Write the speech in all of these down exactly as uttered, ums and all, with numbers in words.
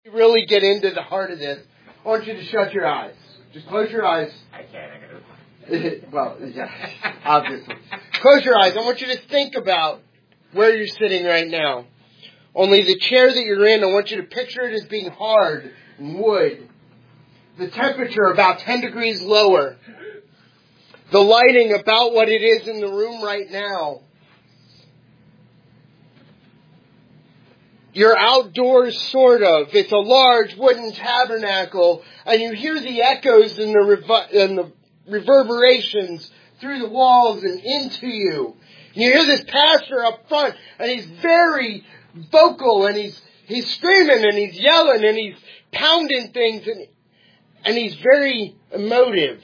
Really get into the heart of this, I want you to shut your eyes. Just close your eyes. I can't. Well, yeah, obviously. Close your eyes. I want you to think about where you're sitting right now. Only the chair that you're in, I want you to picture it as being hard and wood. The temperature about ten degrees lower. The lighting about what it is in the room right now. You're outdoors, sort of. It's a large wooden tabernacle, and you hear the echoes and the, rev- and the reverberations through the walls and into you. And you hear this pastor up front, and he's very vocal, and he's he's screaming, and he's yelling, and he's pounding things, and, and he's very emotive.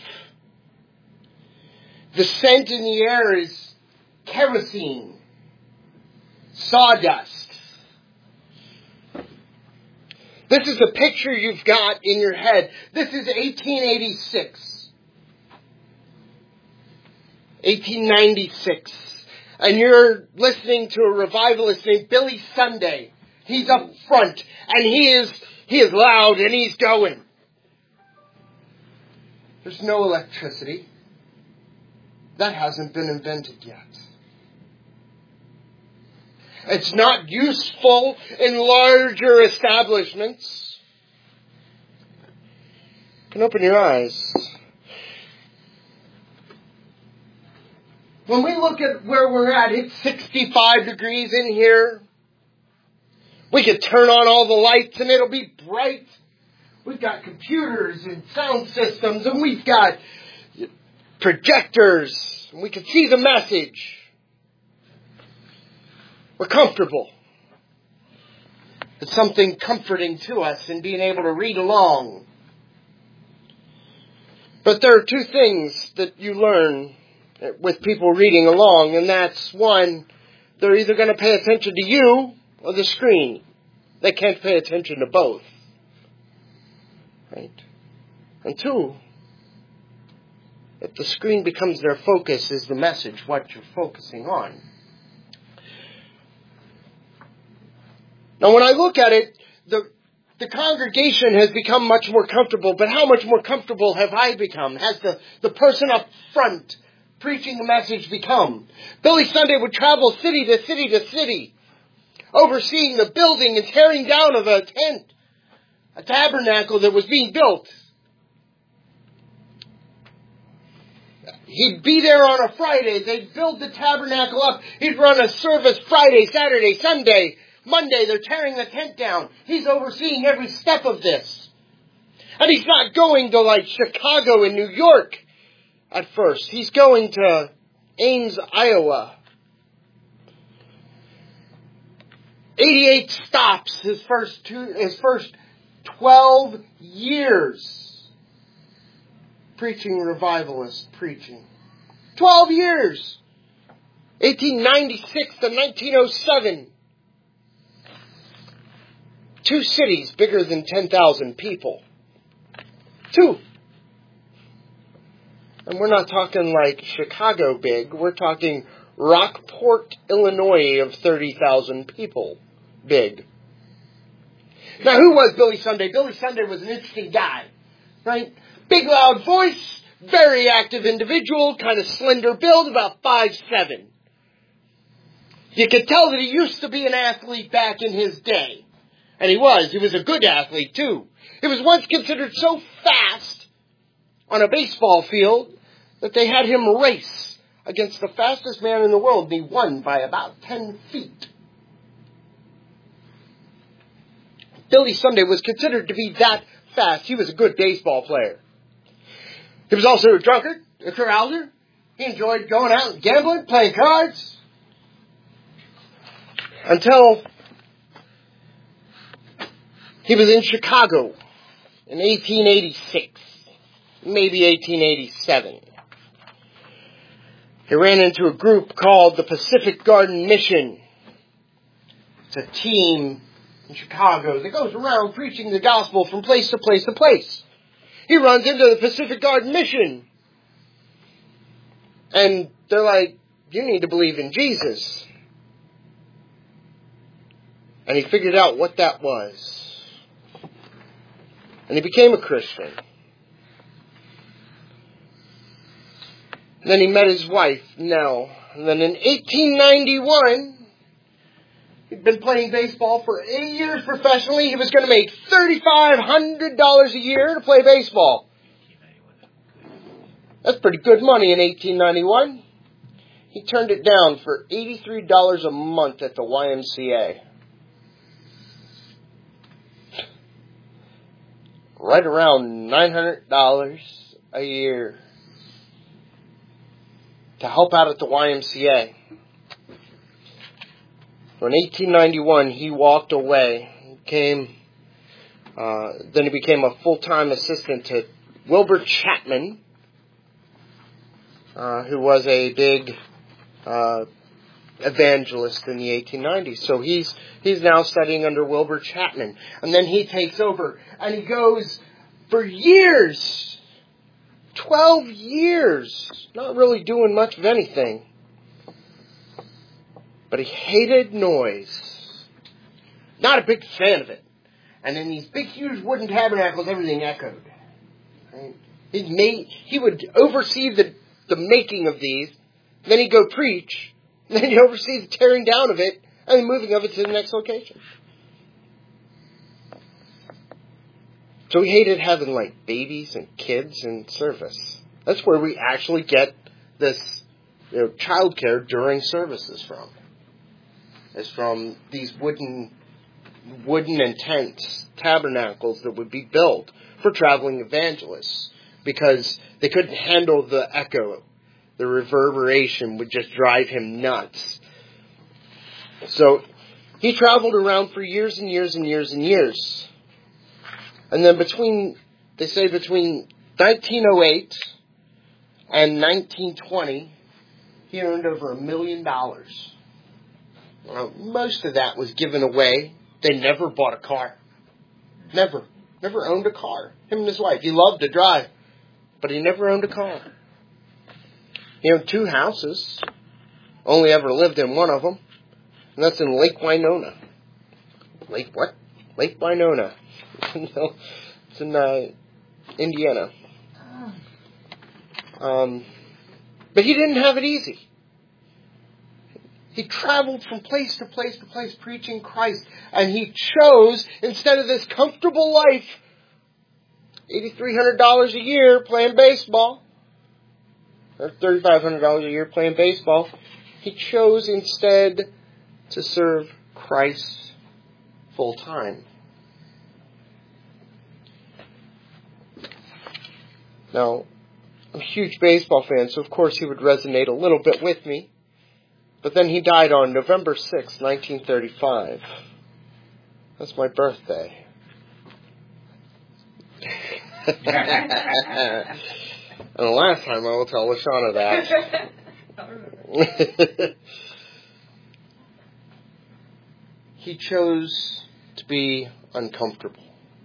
The scent in the air is kerosene, sawdust. This is a picture you've got in your head. This is eighteen eighty-six. eighteen ninety-six. And you're listening to a revivalist named Billy Sunday. He's up front. And he is, he is loud and he's going. There's no electricity. That hasn't been invented yet. It's not useful in larger establishments. You can open your eyes. When we look at where we're at, it's sixty-five degrees in here. We could turn on all the lights and it'll be bright. We've got computers and sound systems and we've got projectors. And we can see the message. We're comfortable. It's something comforting to us in being able to read along. But there are two things that you learn with people reading along, and that's one, they're either going to pay attention to you or the screen. They can't pay attention to both. Right? And two, if the screen becomes their focus, is the message what you're focusing on. Now, when I look at it, the the congregation has become much more comfortable, but how much more comfortable have I become? Has the, the person up front preaching the message become? Billy Sunday would travel city to city to city, overseeing the building and tearing down of a tent, a tabernacle that was being built. He'd be there on a Friday. They'd build the tabernacle up. He'd run a service Friday, Saturday, Sunday. Monday, they're tearing the tent down. He's overseeing every step of this. And he's not going to like Chicago and New York at first. He's going to Ames, Iowa. eighty-eight stops his first two, his first twelve years. Preaching revivalist preaching. twelve years. eighteen ninety-six to nineteen oh seven. Two cities bigger than ten thousand people. Two. And we're not talking like Chicago big. We're talking Rockport, Illinois of thirty thousand people big. Now, who was Billy Sunday? Billy Sunday was an interesting guy, right? Big, loud voice, very active individual, kind of slender build, about five seven. You could tell that he used to be an athlete back in his day. And he was. He was a good athlete, too. He was once considered so fast on a baseball field that they had him race against the fastest man in the world, and he won by about ten feet. Billy Sunday was considered to be that fast. He was a good baseball player. He was also a drunkard, a carouser. He enjoyed going out and gambling, playing cards. Until he was in Chicago in eighteen eighty-six, maybe eighteen eighty-seven. He ran into a group called the Pacific Garden Mission. It's a team in Chicago that goes around preaching the gospel from place to place to place. He runs into the Pacific Garden Mission. And they're like, you need to believe in Jesus. And he figured out what that was. And he became a Christian. And then he met his wife, Nell. And then in eighteen ninety-one, he'd been playing baseball for eight years professionally. He was going to make three thousand five hundred dollars a year to play baseball. That's pretty good money in eighteen ninety-one. He turned it down for eighty-three dollars a month at the Y M C A. Right around nine hundred dollars a year to help out at the Y M C A. In eighteen ninety-one, he walked away. Came, uh, then he became a full-time assistant to Wilbur Chapman, uh, who was a big uh, evangelist in the eighteen nineties. So he's he's now studying under Wilbur Chapman. And then he takes over, and he goes for years, twelve years, not really doing much of anything. But he hated noise. Not a big fan of it. And in these big, huge wooden tabernacles, everything echoed. Right? He made, he would oversee the, the making of these. Then he'd go preach. Then he'd oversee the tearing down of it and the moving of it to the next location. So he hated having like babies and kids in service. That's where we actually get this, you know, childcare during services from. Is from these wooden, wooden and tents, tabernacles that would be built for traveling evangelists because they couldn't handle the echo. The reverberation would just drive him nuts. So he traveled around for years and years and years and years. And then between, they say between nineteen oh eight and nineteen twenty, he earned over a million dollars. Well, most of that was given away. They never bought a car. Never. Never owned a car. Him and his wife. He loved to drive, but he never owned a car. He owned two houses. Only ever lived in one of them. And that's in Lake Winona. Lake what? Lake Winona. No, it's in uh, Indiana. Um, but he didn't have it easy. He traveled from place to place to place preaching Christ. And he chose, instead of this comfortable life, eight thousand three hundred dollars a year playing baseball, or three thousand five hundred dollars a year playing baseball, he chose instead to serve Christ full time. Now, I'm a huge baseball fan, so of course he would resonate a little bit with me. But then he died on November sixth, nineteen thirty-five. That's my birthday. And the last time I will tell Lashana that. He chose to be uncomfortable.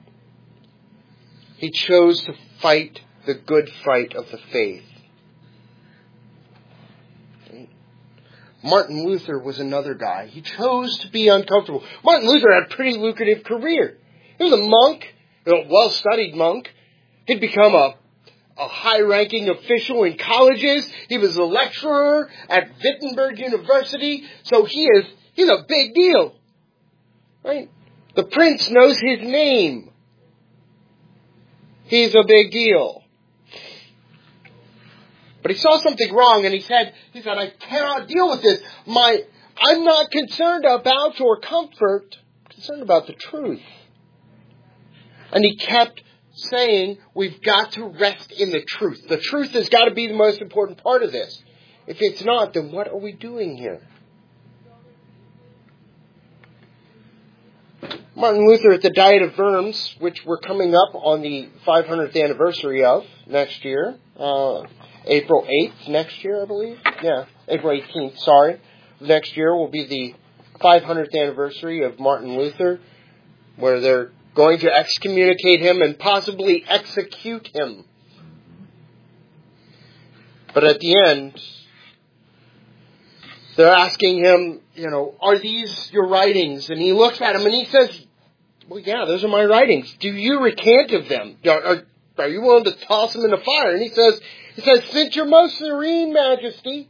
He chose to fight the good fight of the faith. Martin Luther was another guy. He chose to be uncomfortable. Martin Luther had a pretty lucrative career. He was a monk, a well-studied monk. He'd become a, a high-ranking official in colleges. He was a lecturer at Wittenberg University. So he is, he's a big deal. Right? The prince knows his name. He's a big deal. But he saw something wrong and he said, he said, I cannot deal with this. My, I'm not concerned about your comfort. I'm concerned about the truth. And he kept saying, we've got to rest in the truth. The truth has got to be the most important part of this. If it's not, then what are we doing here? Martin Luther at the Diet of Worms, which we're coming up on the five hundredth anniversary of next year, uh, April eighth next year, I believe. Yeah, April eighteenth, sorry. Next year will be the five hundredth anniversary of Martin Luther, where they're going to excommunicate him and possibly execute him. But at the end, they're asking him, you know, are these your writings? And he looks at them and he says, Well, yeah, those are my writings. Do you recant of them? Are, are, are you willing to toss them in the fire? And he says, he says, since your most serene majesty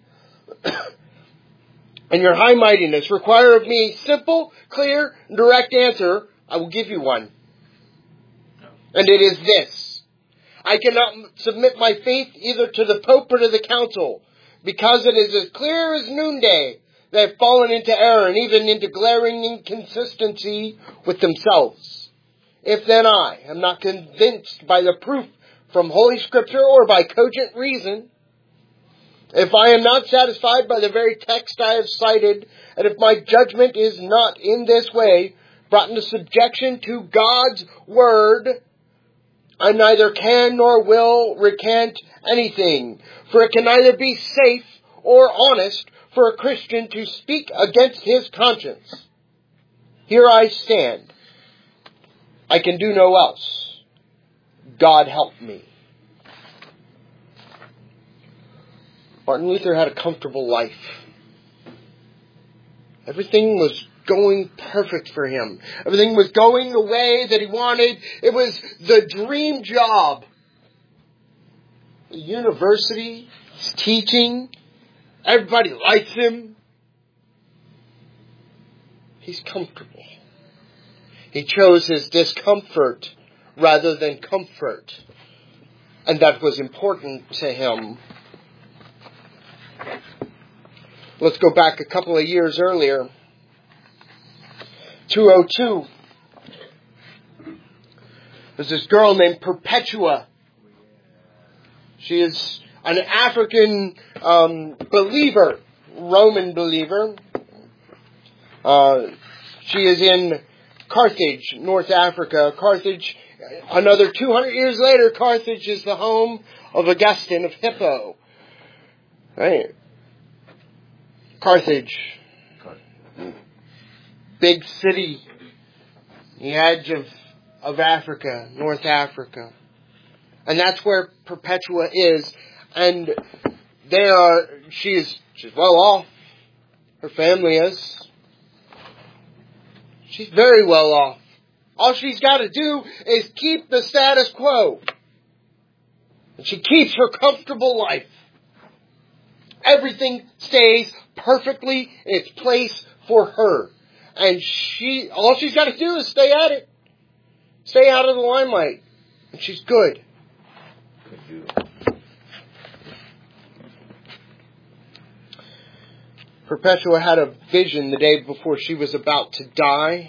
and your high mightiness require of me a simple, clear, and direct answer, I will give you one. And it is this. I cannot submit my faith either to the Pope or to the Council, because it is as clear as noonday they have fallen into error and even into glaring inconsistency with themselves. If then I am not convinced by the proof from Holy Scripture or by cogent reason, if I am not satisfied by the very text I have cited, and if my judgment is not in this way brought into subjection to God's Word, I neither can nor will recant anything, for it can neither be safe or honest for a Christian to speak against his conscience. Here I stand. I can do no else. God help me. Martin Luther had a comfortable life. Everything was going perfect for him. Everything was going the way that he wanted. It was the dream job. The university, his teaching, everybody likes him. He's comfortable. He chose his discomfort rather than comfort. And that was important to him. Let's go back a couple of years earlier. two oh two. There's this girl named Perpetua. She is an African um, believer, Roman believer. Uh, she is in Carthage, North Africa. Carthage, another two hundred years later, Carthage is the home of Augustine of Hippo. Right? Carthage. Big city. The edge of, of Africa, North Africa. And that's where Perpetua is. And they are, she is, she's well off. Her family is. She's very well off. All she's got to do is keep the status quo. And she keeps her comfortable life. Everything stays perfectly in its place for her. And she, all she's got to do is stay at it. Stay out of the limelight. And she's good. Perpetua had a vision the day before she was about to die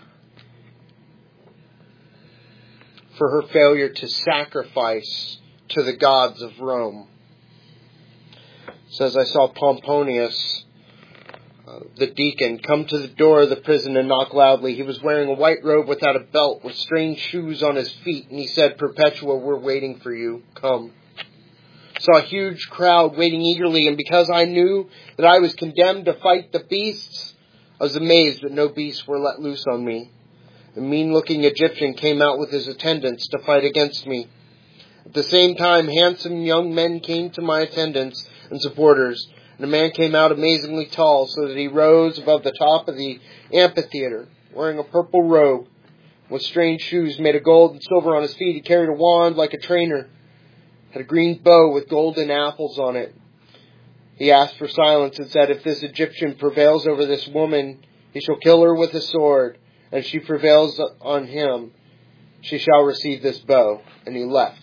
for her failure to sacrifice to the gods of Rome. It says, I saw Pomponius, uh, the deacon, come to the door of the prison and knock loudly. He was wearing a white robe without a belt, with strange shoes on his feet, and he said, Perpetua, we're waiting for you. Come. Saw a huge crowd waiting eagerly, and because I knew that I was condemned to fight the beasts, I was amazed that no beasts were let loose on me. A mean-looking Egyptian came out with his attendants to fight against me. At the same time, handsome young men came to my attendants and supporters, and a man came out amazingly tall, so that he rose above the top of the amphitheater, wearing a purple robe, with strange shoes made of gold and silver on his feet. He carried a wand like a trainer, had a green bow with golden apples on it. He asked for silence and said, if this Egyptian prevails over this woman, he shall kill her with a sword, and if she prevails on him, she shall receive this bow. And he left.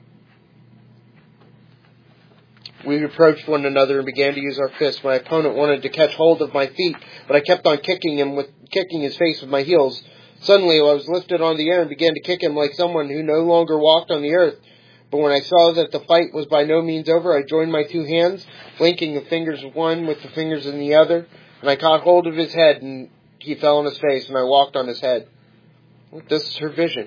We approached one another and began to use our fists. My opponent wanted to catch hold of my feet, but I kept on kicking him with kicking his face with my heels. Suddenly I was lifted on the air and began to kick him like someone who no longer walked on the earth. But when I saw that the fight was by no means over, I joined my two hands, linking the fingers of one with the fingers in the other, and I caught hold of his head, and he fell on his face, and I walked on his head. This is her vision.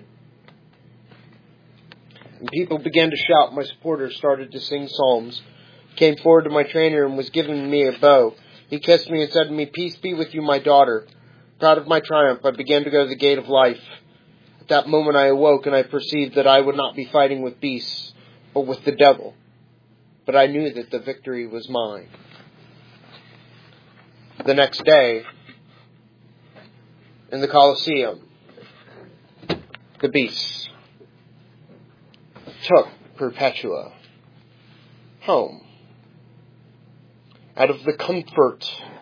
And people began to shout. My supporters started to sing psalms. Came forward to my trainer and was giving me a bow. He kissed me and said to me, peace be with you, my daughter. Proud of my triumph, I began to go to the gate of life. At that moment I awoke and I perceived that I would not be fighting with beasts, but with the devil. But I knew that the victory was mine. The next day, in the Colosseum, the beasts took Perpetua home out of the comfort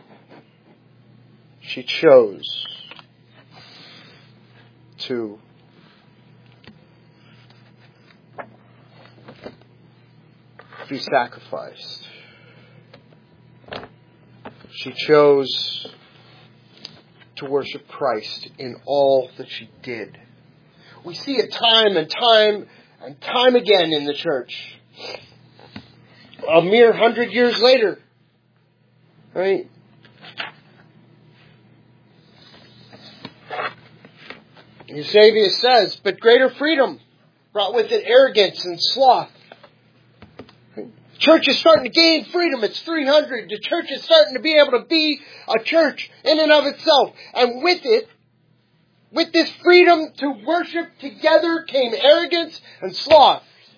she chose to be sacrificed. She chose to worship Christ in all that she did. We see it time and time and time again in the church. A mere hundred years later, right? Eusebius says, but greater freedom brought with it arrogance and sloth. Church is starting to gain freedom. It's three hundred. The church is starting to be able to be a church in and of itself. And with it, with this freedom to worship together came arrogance and sloth.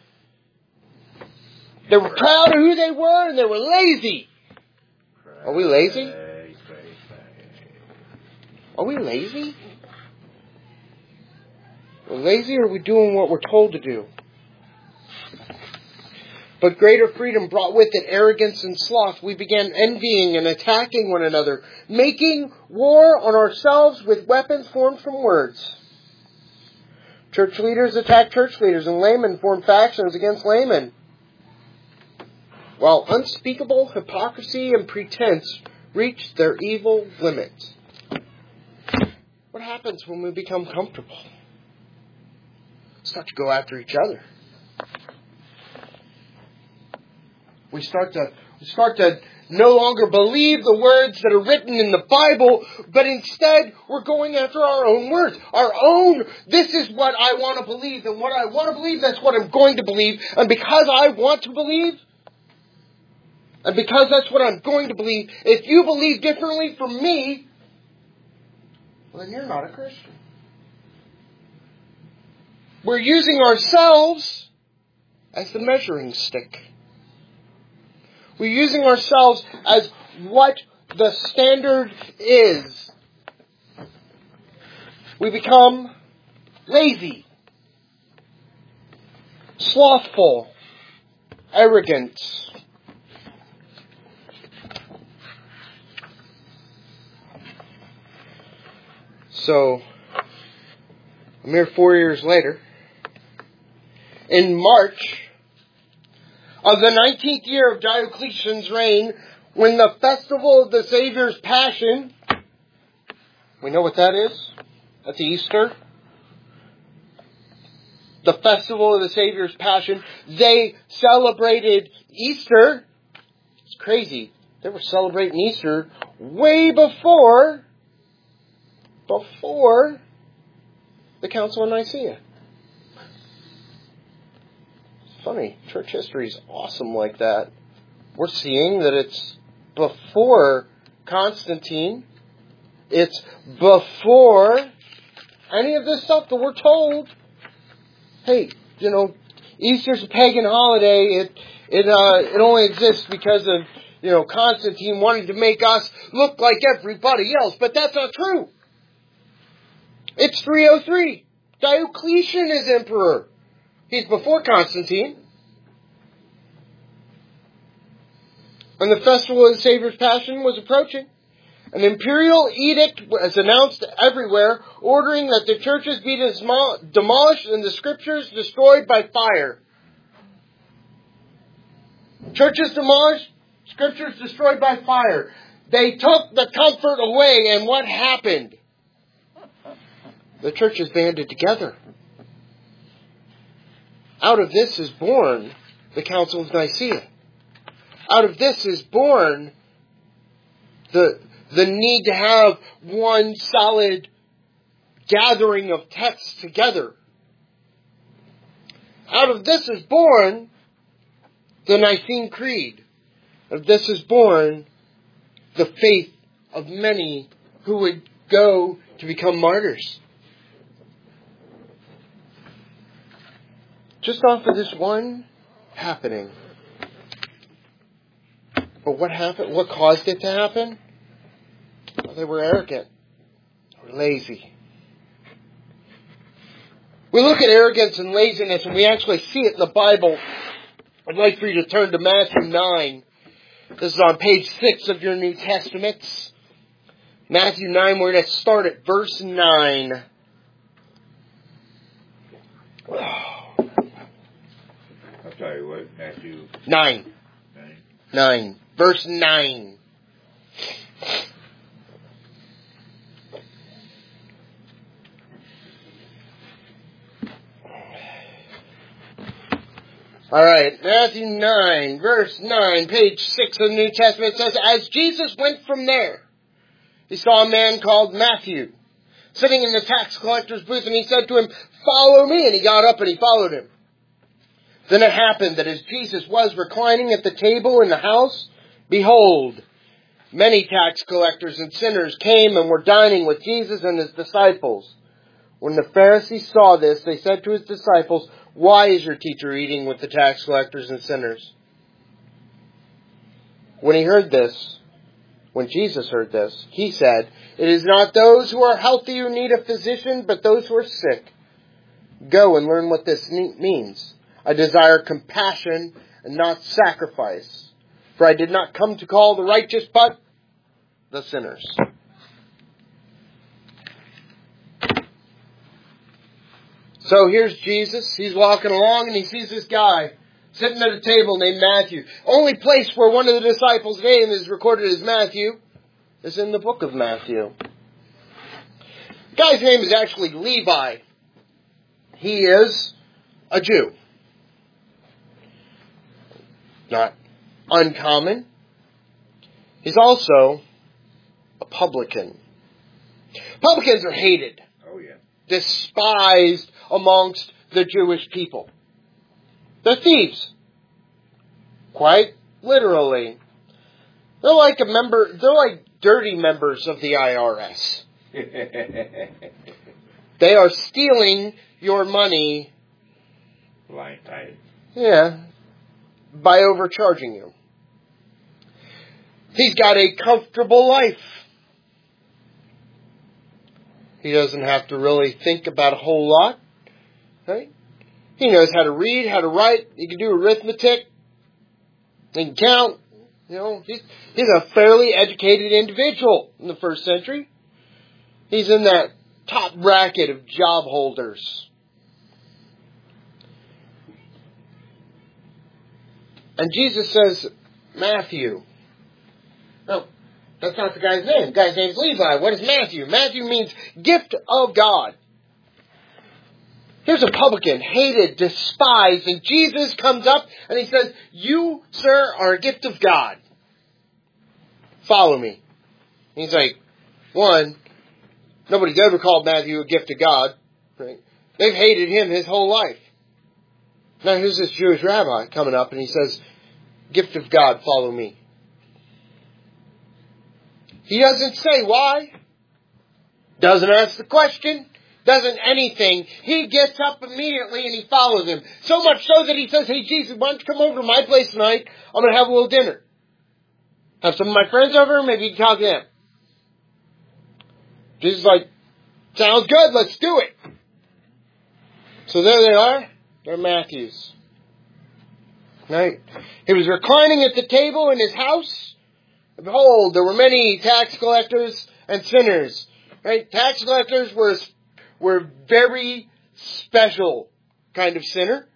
They were proud of who they were and they were lazy. Are we lazy? Are we lazy? We're lazy, or are we doing what we're told to do? But greater freedom brought with it arrogance and sloth. We began envying and attacking one another, making war on ourselves with weapons formed from words. Church leaders attacked church leaders, and laymen formed factions against laymen. While unspeakable hypocrisy and pretense reached their evil limits. What happens when we become comfortable? Start to go after each other. We start to we start to no longer believe the words that are written in the Bible, but instead we're going after our own words. Our own, this is what I want to believe, and what I want to believe, that's what I'm going to believe. And because I want to believe, and because that's what I'm going to believe, if you believe differently from me, well, then you're not a Christian. We're using ourselves as the measuring stick. We're using ourselves as what the standard is. We become lazy, slothful, arrogant. So, a mere four years later, in March of the nineteenth year of Diocletian's reign, when the festival of the Savior's Passion, we know what that is? That's Easter. The festival of the Savior's Passion, they celebrated Easter. It's crazy. They were celebrating Easter way before, before the Council of Nicaea. Funny, church history is awesome like that. We're seeing that it's before Constantine. It's before any of this stuff that we're told. Hey, you know, Easter's a pagan holiday. It it uh it only exists because of, you know, Constantine wanting to make us look like everybody else. But that's not true. It's three oh three. Diocletian is emperor. He's before Constantine. When the festival of the Savior's Passion was approaching, an imperial edict was announced everywhere, ordering that the churches be demolished and the scriptures destroyed by fire. Churches demolished, scriptures destroyed by fire. They took the comfort away, and what happened? The churches banded together. Out of this is born the Council of Nicaea. Out of this is born the, the need to have one solid gathering of texts together. Out of this is born the Nicene Creed. Out of this is born the faith of many who would go to become martyrs. Just off of this one happening. But what happened? What caused it to happen? Well, they were arrogant. They were lazy. We look at arrogance and laziness, and we actually see it in the Bible. I'd like for you to turn to Matthew nine. This is on page six of your New Testaments. Matthew nine, we're going to start at verse nine. I'm sorry, what? Matthew Nine. nine? Nine. Verse nine. Alright, Matthew nine, verse nine, page six of the New Testament says, As Jesus went from there, he saw a man called Matthew sitting in the tax collector's booth, and he said to him, Follow me, and he got up and he followed him. Then it happened that as Jesus was reclining at the table in the house, behold, many tax collectors and sinners came and were dining with Jesus and his disciples. When the Pharisees saw this, they said to his disciples, Why is your teacher eating with the tax collectors and sinners? When he heard this, when Jesus heard this, he said, It is not those who are healthy who need a physician, but those who are sick. Go and learn what this means. I desire compassion and not sacrifice. For I did not come to call the righteous, but the sinners. So here's Jesus. He's walking along and he sees this guy sitting at a table named Matthew. Only place where one of the disciples' name is recorded as Matthew is in the book of Matthew. The guy's name is actually Levi. He is a Jew. Not uncommon. He's also a publican. Publicans are hated. Oh, yeah. Despised amongst the Jewish people. They're thieves. Quite literally. They're like a member, they're like dirty members of the I R S. They are stealing your money. Blind tied. Yeah. By overcharging you. He's got a comfortable life. He doesn't have to really think about a whole lot. Right? He knows how to read, how to write. He can do arithmetic. He can count. You know, he's, he's a fairly educated individual in the first century. He's in that top bracket of job holders. And Jesus says, Matthew. No, that's not the guy's name. The guy's name's Levi. What is Matthew? Matthew means gift of God. Here's a publican, hated, despised, and Jesus comes up and he says, You, sir, are a gift of God. Follow me. And he's like, one, nobody's ever called Matthew a gift of God. Right? They've hated him his whole life. Now here's this Jewish rabbi coming up and he says, Gift of God, follow me. He doesn't say why. Doesn't ask the question. Doesn't anything. He gets up immediately and he follows him. So much so that he says, Hey Jesus, why don't you come over to my place tonight? I'm going to have a little dinner. Have some of my friends over, maybe you can talk to them. Jesus is like, sounds good, let's do it. So there they are. They're Matthew's. Right? He was reclining at the table in his house. And behold, there were many tax collectors and sinners. Right? Tax collectors were, were very special kind of sinner.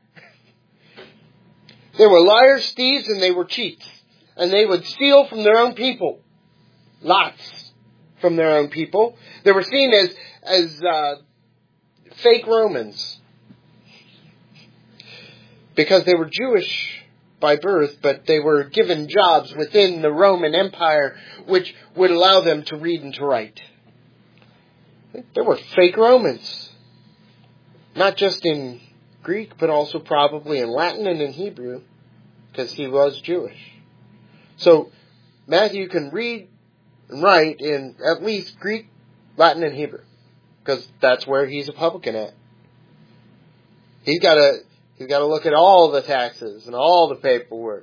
They were liars, thieves, and they were cheats. And they would steal from their own people. Lots from their own people. They were seen as, as uh, fake Romans. Because they were Jewish by birth, but they were given jobs within the Roman Empire which would allow them to read and to write. They were fake Romans. Not just in Greek, but also probably in Latin and in Hebrew, because he was Jewish. So Matthew can read and write in at least Greek, Latin, and Hebrew, because that's where he's a publican at. He's got to he's got to look at all the taxes and all the paperwork.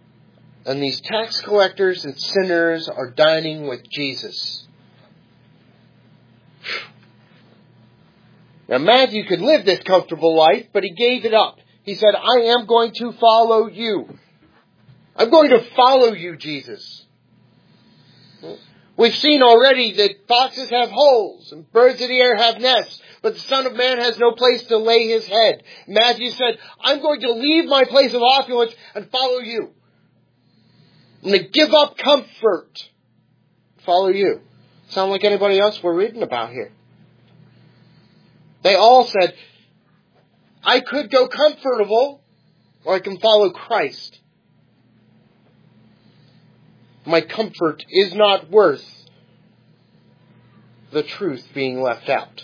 And these tax collectors and sinners are dining with Jesus. Now Matthew could live this comfortable life, but he gave it up. He said, I am going to follow you. I'm going to follow you, Jesus. We've seen already that foxes have holes and birds of the air have nests, but the Son of Man has no place to lay his head. Matthew said, I'm going to leave my place of opulence and follow you. I'm going to give up comfort. Follow you. Sound like anybody else we're reading about here? They all said, I could go comfortable, or I can follow Christ. My comfort is not worth the truth being left out.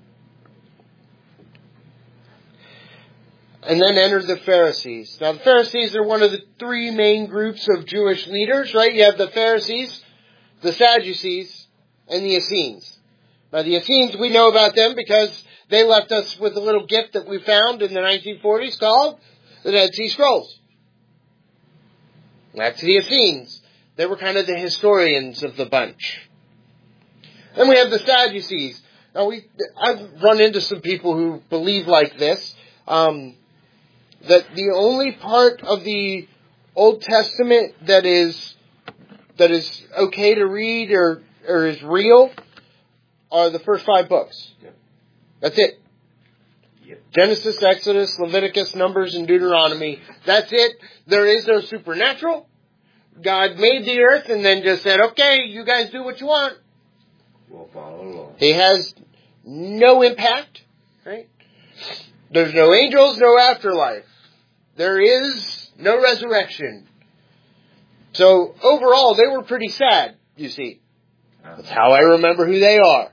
And then enter the Pharisees. Now the Pharisees are one of the three main groups of Jewish leaders, right? You have the Pharisees, the Sadducees, and the Essenes. Now the Essenes, we know about them because they left us with a little gift that we found in the nineteen forties called the Dead Sea Scrolls. That's the Essenes. They were kind of the historians of the bunch. Then we have the Sadducees. Now we, I've run into some people who believe like this, um, that the only part of the Old Testament that is that is okay to read or or is real are the first five books. Yep. That's it. Yep. Genesis, Exodus, Leviticus, Numbers, and Deuteronomy. That's it. There is no supernatural. God made the earth and then just said, okay, you guys do what you want. We'll follow along. He has no impact, right? There's no angels, no afterlife. There is no resurrection. So overall, they were pretty sad, you see. That's how I remember who they are.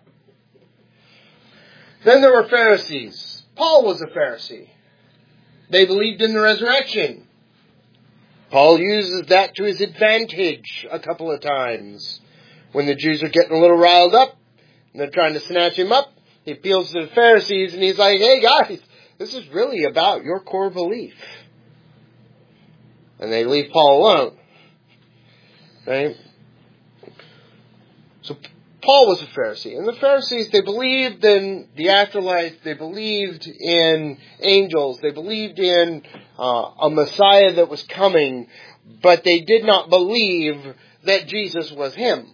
Then there were Pharisees. Paul was a Pharisee. They believed in the resurrection. Paul uses that to his advantage a couple of times. When the Jews are getting a little riled up and they're trying to snatch him up, he appeals to the Pharisees and he's like, hey guys, this is really about your core belief. And they leave Paul alone. Right? So Paul was a Pharisee. And the Pharisees, they believed in the afterlife. They believed in angels. They believed in uh, a Messiah that was coming. But they did not believe that Jesus was him.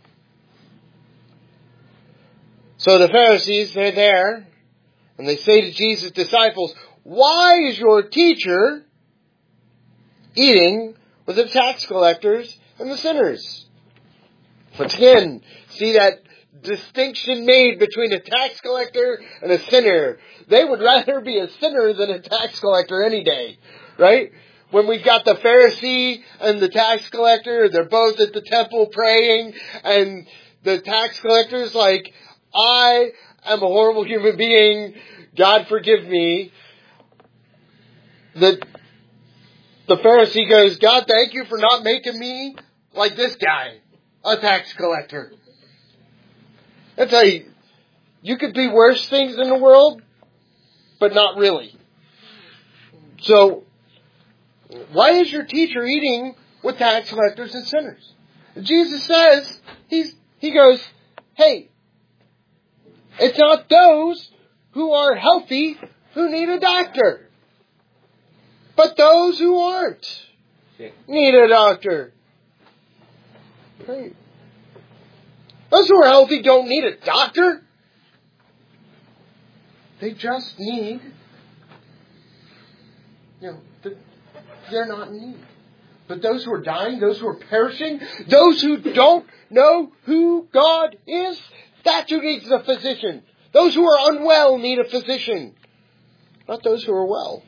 So the Pharisees, they're there. And they say to Jesus' disciples, why is your teacher eating with the tax collectors and the sinners? Once again, see that distinction made between a tax collector and a sinner. They would rather be a sinner than a tax collector any day, right? When we've got the Pharisee and the tax collector, they're both at the temple praying, and the tax collector's like, I am a horrible human being, God forgive me. The, the Pharisee goes, God, thank you for not making me like this guy. A tax collector. I tell you, you could be worse things in the world, but not really. So, why is your teacher eating with tax collectors and sinners? Jesus says, he's, he goes, hey, it's not those who are healthy who need a doctor, but those who aren't need a doctor. Right. Those who are healthy don't need a doctor. They just need, you know, they're not in need. But those who are dying, those who are perishing, those who don't know who God is, that's who needs a physician. Those who are unwell need a physician. Not those who are well.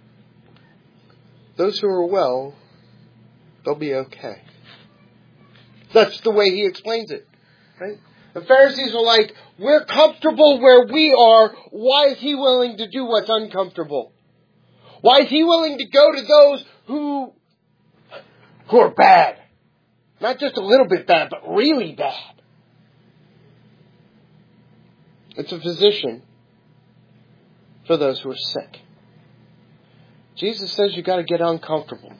Those who are well, they'll be okay. That's the way he explains it, right? The Pharisees are like, we're comfortable where we are. Why is he willing to do what's uncomfortable? Why is he willing to go to those who, who are bad? Not just a little bit bad, but really bad. It's a physician for those who are sick. Jesus says you've got to get uncomfortable.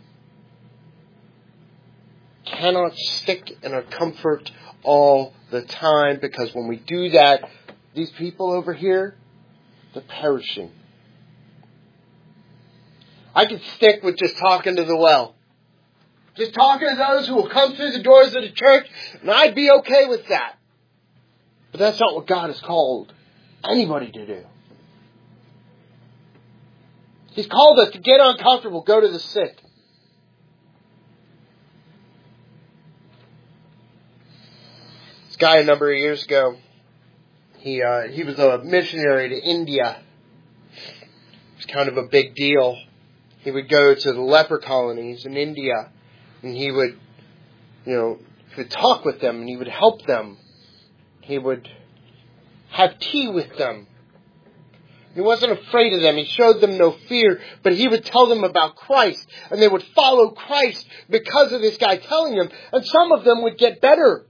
Cannot stick in our comfort all the time, because when we do that, these people over here, They're perishing. I could stick with just talking to the well. Just talking to those who will come through the doors of the church, and I'd be okay with that. But that's not what God has called anybody to do. He's called us to get uncomfortable, go to the sick. This guy a number of years ago, he uh, he was a missionary to India. It was kind of a big deal. He would go to the leper colonies in India, and he would, you know, he would talk with them, and he would help them. He would have tea with them. He wasn't afraid of them. He showed them no fear, but he would tell them about Christ, and they would follow Christ because of this guy telling them, and some of them would get better.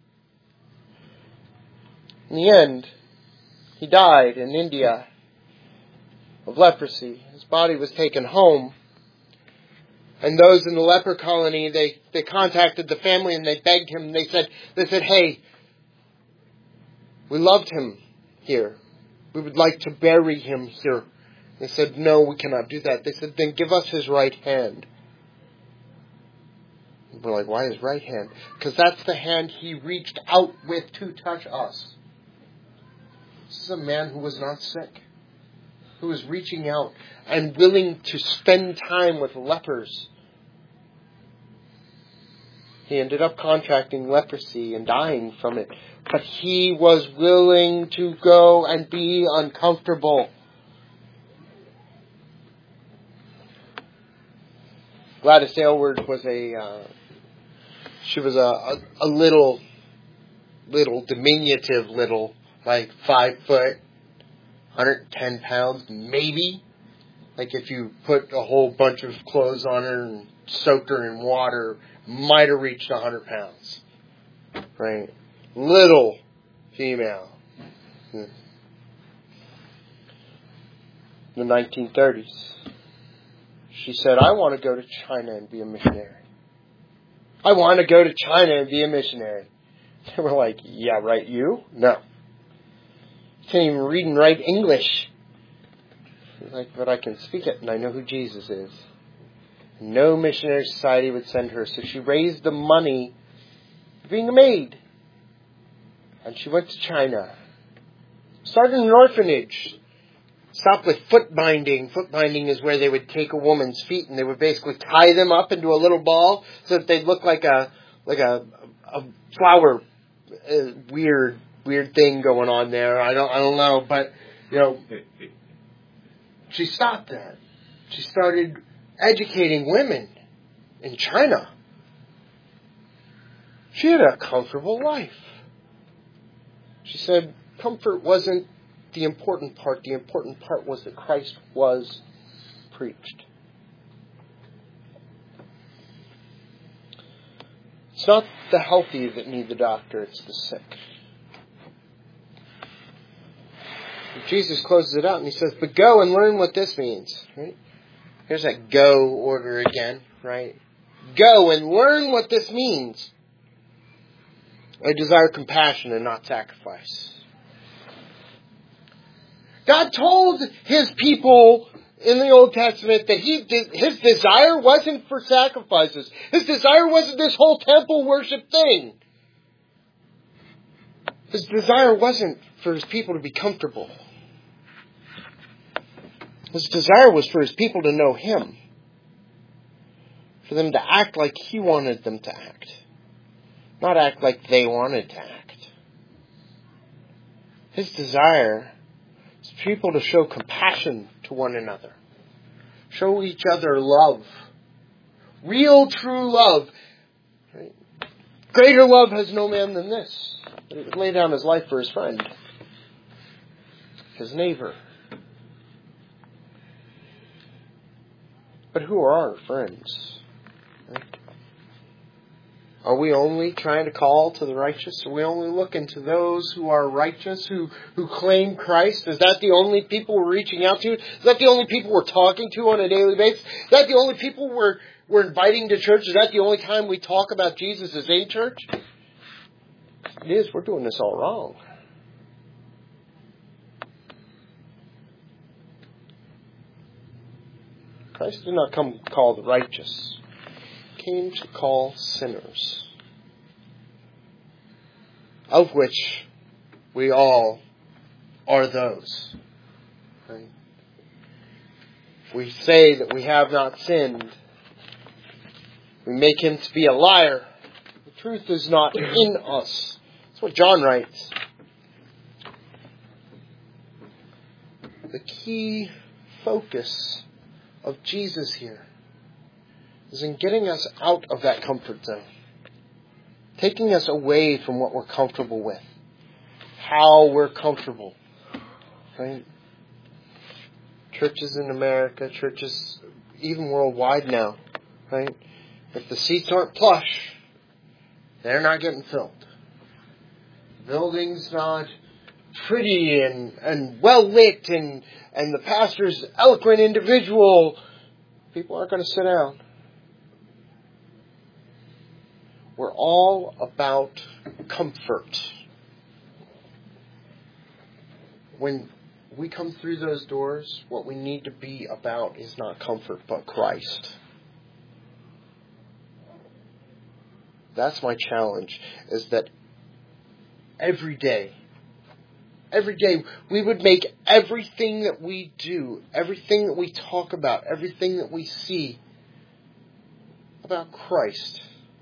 In the end, he died in India of leprosy. His body was taken home. And those in the leper colony, they, they contacted the family and they begged him. They said, they said, hey, we loved him here. We would like to bury him here. They said, no, we cannot do that. They said, then give us his right hand. We're like, why his right hand? Because that's the hand he reached out with to touch us. This is a man who was not sick, who was reaching out and willing to spend time with lepers. He ended up contracting leprosy and dying from it. But he was willing to go and be uncomfortable. Gladys Aylward was a, uh, she was a, a, a little, little, diminutive little, like five foot, one hundred ten pounds, maybe. Like if you put a whole bunch of clothes on her and soaked her in water, might have reached one hundred pounds. Right? Little female. In the nineteen thirties. She said, I want to go to China and be a missionary. I want to go to China and be a missionary. They were like, yeah, right, you? No. Can't even read and write English. Like, but I can speak it, and I know who Jesus is. No missionary society would send her, so she raised the money being a maid. And she went to China. Started an orphanage. Stopped with foot binding. Foot binding is where they would take a woman's feet and they would basically tie them up into a little ball so that they'd look like a like a, a flower. A weird, weird thing going on there. I don't, I don't know, but you know, she stopped that. She started educating women in China. She had a comfortable life. She said comfort wasn't the important part. The important part was that Christ was preached. It's not the healthy that need the doctor, it's the sick. Jesus closes it out and he says, but go and learn what this means. Right? Here's that go order again, right? Go and learn what this means. I desire compassion and not sacrifice. God told his people in the Old Testament that he his desire wasn't for sacrifices. His desire wasn't this whole temple worship thing. His desire wasn't for his people to be comfortable. His desire was for his people to know him. For them to act like he wanted them to act. Not act like they wanted to act. His desire is for people to show compassion to one another. Show each other love. Real, true love. Right? Greater love has no man than this. That he would lay down his life for his friend. His neighbor. But who are our friends? Right? Are we only trying to call to the righteous? Are we only looking to those who are righteous, who, who claim Christ? Is that the only people we're reaching out to? Is that the only people we're talking to on a daily basis? Is that the only people we're, we're inviting to church? Is that the only time we talk about Jesus is in church? It is. We're doing this all wrong. Christ did not come to call the righteous. He came to call sinners, of which we all are those. Right? If we say that we have not sinned, we make him to be a liar. The truth is not in us. That's what John writes. The key focus of Jesus here is in getting us out of that comfort zone. Taking us away from what we're comfortable with. How we're comfortable. Right? Churches in America, churches even worldwide now. Right? If the seats aren't plush, they're not getting filled. Building's not pretty and, and well lit and, and the pastor's eloquent individual, people aren't going to sit down. We're all about comfort. When we come through those doors, what we need to be about is not comfort, but Christ. That's my challenge, is that every day, every day we would make everything that we do, everything that we talk about, everything that we see about Christ.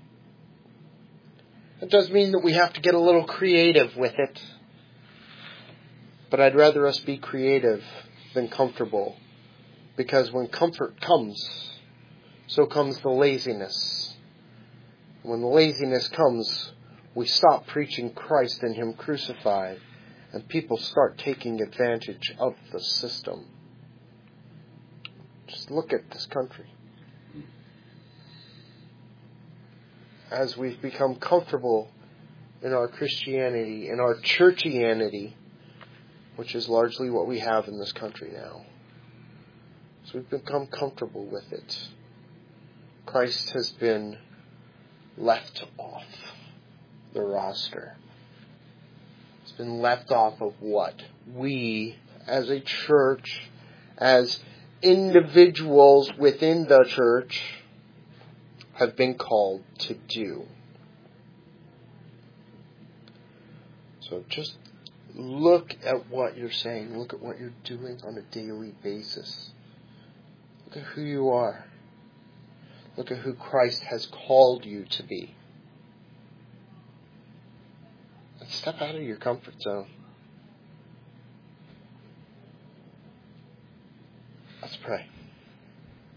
It does mean that we have to get a little creative with it. But I'd rather us be creative than comfortable. Because when comfort comes, so comes the laziness. When the laziness comes, we stop preaching Christ and Him crucified, and people start taking advantage of the system. Just look at this country. As we've become comfortable in our Christianity, in our churchianity, which is largely what we have in this country now. So we've become comfortable with it. Christ has been left off the roster. It's been left off of what we, as a church, as individuals within the church, have been called to do. So just look at what you're saying. Look at what you're doing on a daily basis. Look at who you are. Look at who Christ has called you to be. And step out of your comfort zone. Let's pray.